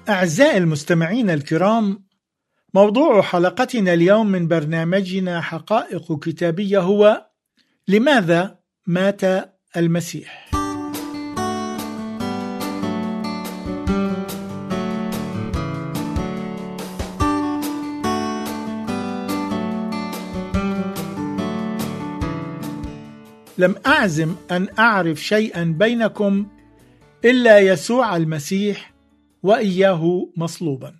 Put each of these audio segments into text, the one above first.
أعزائي المستمعين الكرام، موضوع حلقتنا اليوم من برنامجنا حقائق كتابية هو: لماذا مات المسيح؟ لم أعزم أن أعرف شيئا بينكم إلا يسوع المسيح وإياه مصلوبا.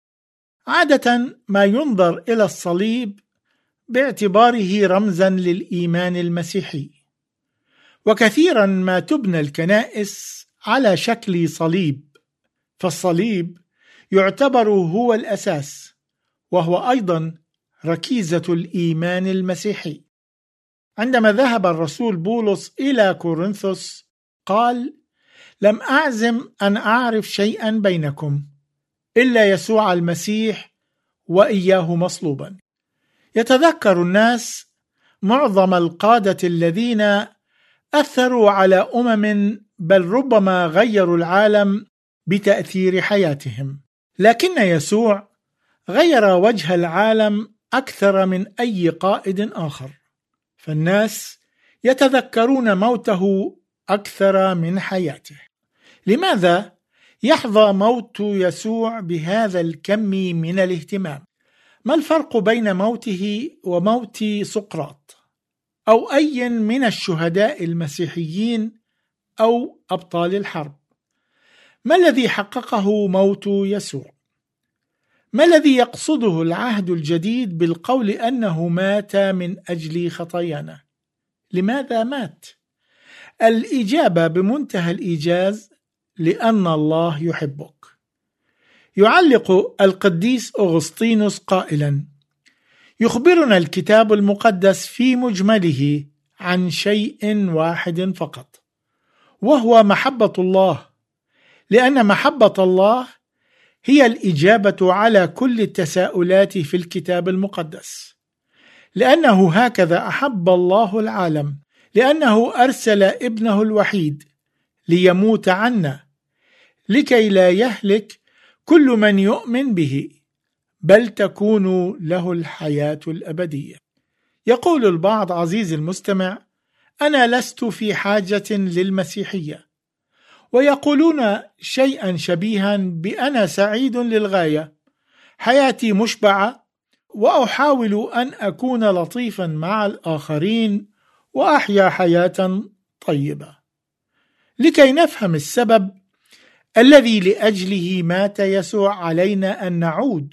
عادة ما ينظر إلى الصليب باعتباره رمزا للإيمان المسيحي، وكثيرا ما تبنى الكنائس على شكل صليب، فالصليب يعتبر هو الأساس، وهو أيضا ركيزة الإيمان المسيحي. عندما ذهب الرسول بولس إلى كورنثوس قال: لم أعزم أن أعرف شيئا بينكم إلا يسوع المسيح وإياه مصلوبا. يتذكر الناس معظم القادة الذين أثروا على بل ربما غيروا العالم بتأثير حياتهم، لكن يسوع غير وجه العالم أكثر من أي قائد آخر، فالناس يتذكرون موته أكثر من حياته. لماذا يحظى موت يسوع بهذا الكم من الاهتمام؟ ما الفرق بين موته وموت سقراط أو أي من الشهداء المسيحيين أو أبطال الحرب؟ ما الذي حققه موت يسوع؟ ما الذي يقصده العهد الجديد بالقول أنه مات من أجل خطايانا؟ لماذا مات؟ الإجابة بمنتهى الإيجاز: لأن الله يحبك. يعلق القديس أغسطينوس قائلا: يخبرنا الكتاب المقدس في مجمله عن شيء واحد فقط، وهو محبة الله، لأن محبة الله هي الإجابة على كل التساؤلات في الكتاب المقدس، لأنه هكذا أحب الله العالم، لأنه أرسل ابنه الوحيد ليموت عنا، لكي لا يهلك كل من يؤمن به، بل تكون له الحياة الأبدية. يقول البعض: عزيزي المستمع، أنا لست في حاجة للمسيحية، ويقولون شيئا شبيها بأنا سعيد للغاية، حياتي مشبعة، وأحاول أن أكون لطيفا مع الآخرين وأحيا حياة طيبة. لكي نفهم السبب الذي لأجله مات يسوع، علينا أن نعود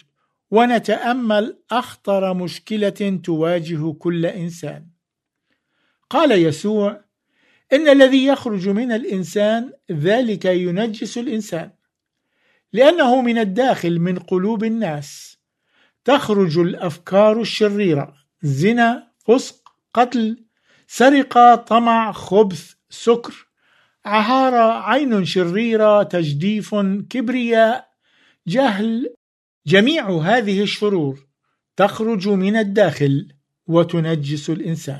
ونتأمل أخطر مشكلة تواجه كل إنسان. قال يسوع: إن الذي يخرج من الإنسان ذلك ينجس الإنسان، لأنه من الداخل من قلوب الناس تخرج الأفكار الشريرة: زنا، فسق، قتل، سرقة، طمع، خبث، سكر، عهارة، عين شريرة، تجديف، كبرياء، جهل. جميع هذه الشرور تخرج من الداخل وتنجس الإنسان.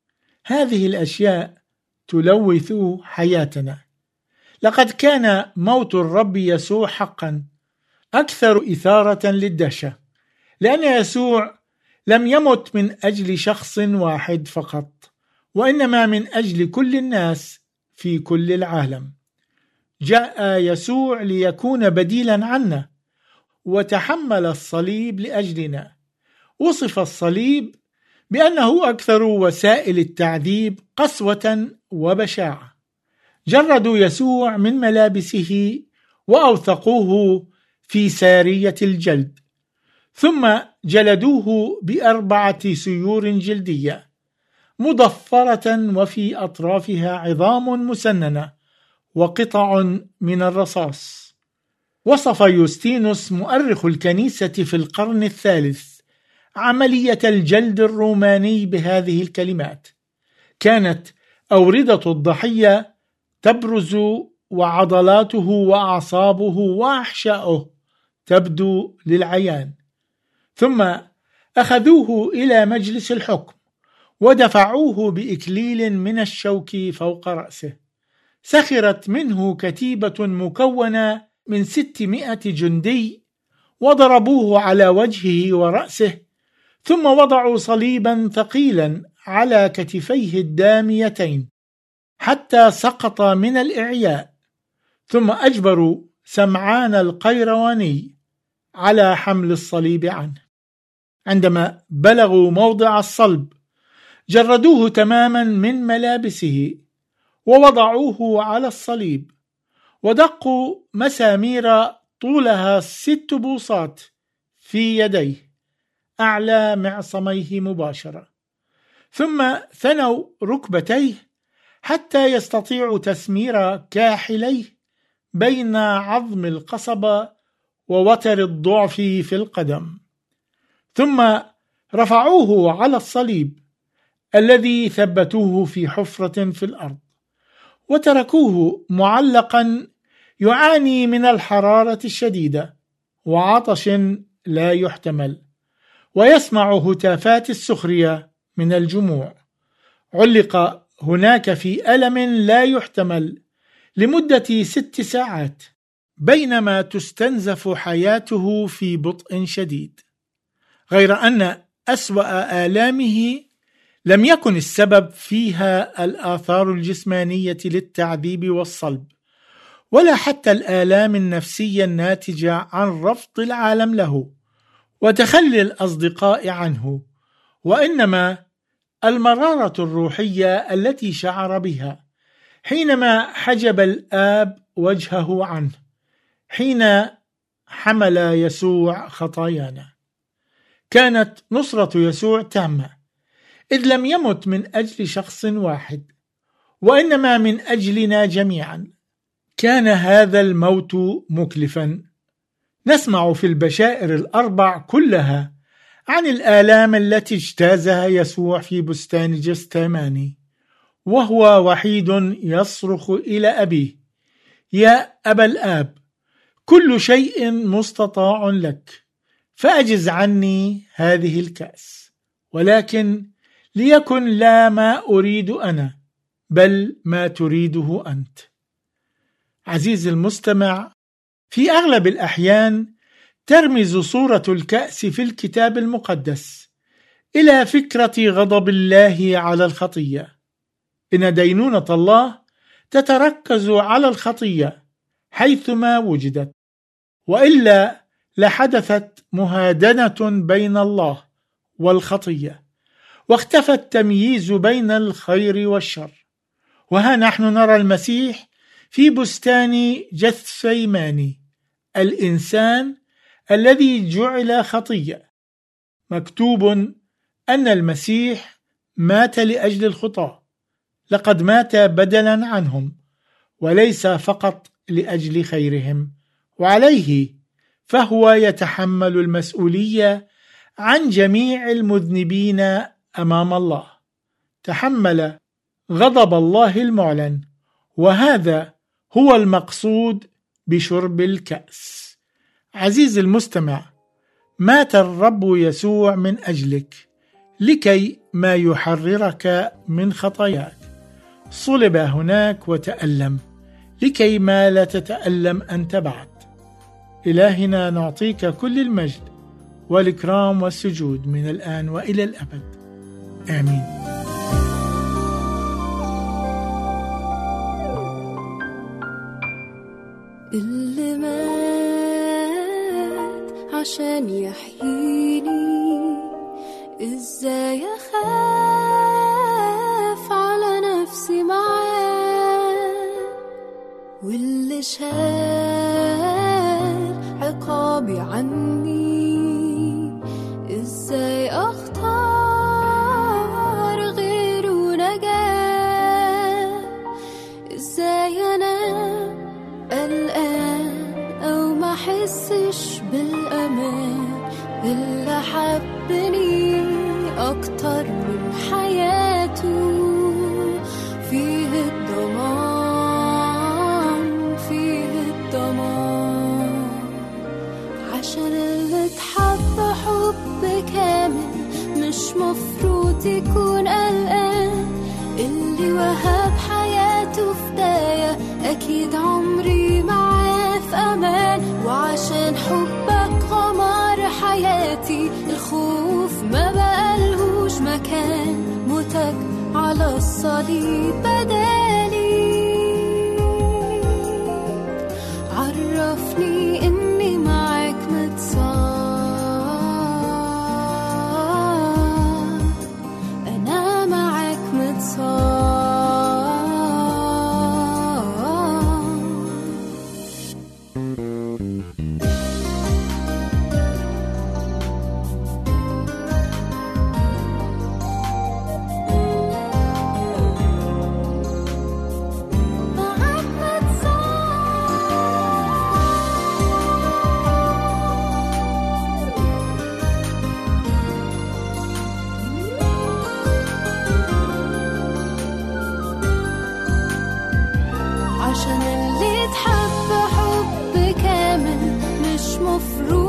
هذه الأشياء تلوث حياتنا. لقد كان موت الرب يسوع حقا أكثر إثارة للدهشة، لأن يسوع لم يمت من أجل شخص واحد فقط، وإنما من أجل كل الناس في كل العالم. جاء يسوع ليكون بديلا عنا، وتحمل الصليب لأجلنا. وصف الصليب بأنه أكثر وسائل التعذيب قسوة وبشاعة. جردوا يسوع من ملابسه وأوثقوه في سارية الجلد، ثم جلدوه ب4 سيور جلدية مضفرة، وفي أطرافها عظام مسننة وقطع من الرصاص. وصف يوستينوس مؤرخ الكنيسة في القرن الثالث عملية الجلد الروماني بهذه الكلمات: كانت أوردة الضحية تبرز، وعضلاته وأعصابه وأحشاؤه تبدو للعيان. ثم أخذوه إلى مجلس الحكم ودفعوه بإكليل من الشوك فوق رأسه. سخرت منه كتيبة مكونة من 600 جندي وضربوه على وجهه ورأسه، ثم وضعوا صليبا ثقيلا على كتفيه الداميتين حتى سقط من الإعياء، ثم أجبروا سمعان القيرواني على حمل الصليب عنه. عندما بلغوا موضع الصلب جردوه تماما من ملابسه ووضعوه على الصليب، ودقوا مسامير طولها 6 بوصات في يديه أعلى معصميه مباشرة، ثم ثنوا ركبتيه حتى يستطيعوا تسمير كاحليه بين عظم القصبة ووتر الضعف في القدم، ثم رفعوه على الصليب الذي ثبتوه في حفرة في الأرض، وتركوه معلقا يعاني من الحرارة الشديدة وعطش لا يحتمل، ويسمع هتافات السخرية من الجموع. علق هناك في ألم لا يحتمل لمدة 6 ساعات بينما تستنزف حياته في بطء شديد، غير أن أسوأ آلامه لم يكن السبب فيها الآثار الجسمانية للتعذيب والصلب، ولا حتى الآلام النفسية الناتجة عن رفض العالم له وتخلي الأصدقاء عنه، وإنما المرارة الروحية التي شعر بها حينما حجب الآب وجهه عنه حين حمل يسوع خطايانا. كانت نصرة يسوع تامة، إذ لم يمت من أجل شخص واحد، وإنما من أجلنا جميعا. كان هذا الموت مكلفا. نسمع في البشائر ال4 كلها عن الآلام التي اجتازها يسوع في بستان جثماني وهو وحيد يصرخ إلى أبيه: يا أبا الآب، كل شيء مستطاع لك، فأجز عني هذه الكأس، ولكن ليكن لا ما أريد أنا بل ما تريده أنت. عزيزي المستمع، في أغلب الأحيان ترمز صورة الكأس في الكتاب المقدس إلى فكرة غضب الله على الخطية، إن دينونة الله تتركز على الخطية حيثما وجدت، وإلا لحدثت مهادنة بين الله والخطية، واختفى التمييز بين الخير والشر. وها نحن نرى المسيح في بستان جثيماني، الإنسان الذي جعل خطية. مكتوب أن المسيح مات لأجل الخطاة، لقد مات بدلا عنهم وليس فقط لأجل خيرهم، وعليه فهو يتحمل المسؤولية عن جميع المذنبين أمام الله. تحمل غضب الله المعلن، وهذا هو المقصود بشرب الكأس. عزيزي المستمع، مات الرب يسوع من أجلك لكي ما يحررك من خطاياك. صلب هناك وتألم لكي ما لا تتألم أنت بعد. إلهنا نعطيك كل المجد والإكرام والسجود من الآن وإلى الأبد، آمين. اللي مات عشان يحييني، إزاي أخاف على نفسي معاه؟ واللي شال عقابي عني، إزاي أختار غيره نجاة؟ إزاي أنام قلقان أو ما أحسش بالأمان اللي حبني أكتر من حياته؟ فيه الضمان، فيه الضمان، عشان اللي اتحب حب كامل مش مفروض يكون قلقان. اللي وهب حياته فداية أكيد عمري معاه في أمان، وعشان حبك غمر حياتي، الخوف ما بقالهوش مكان، موتك على الصليب بدالي، عرفني إني معاك متصاب، أنا معاك متصاب. عشان اللي تحب حب كامل مش مفروض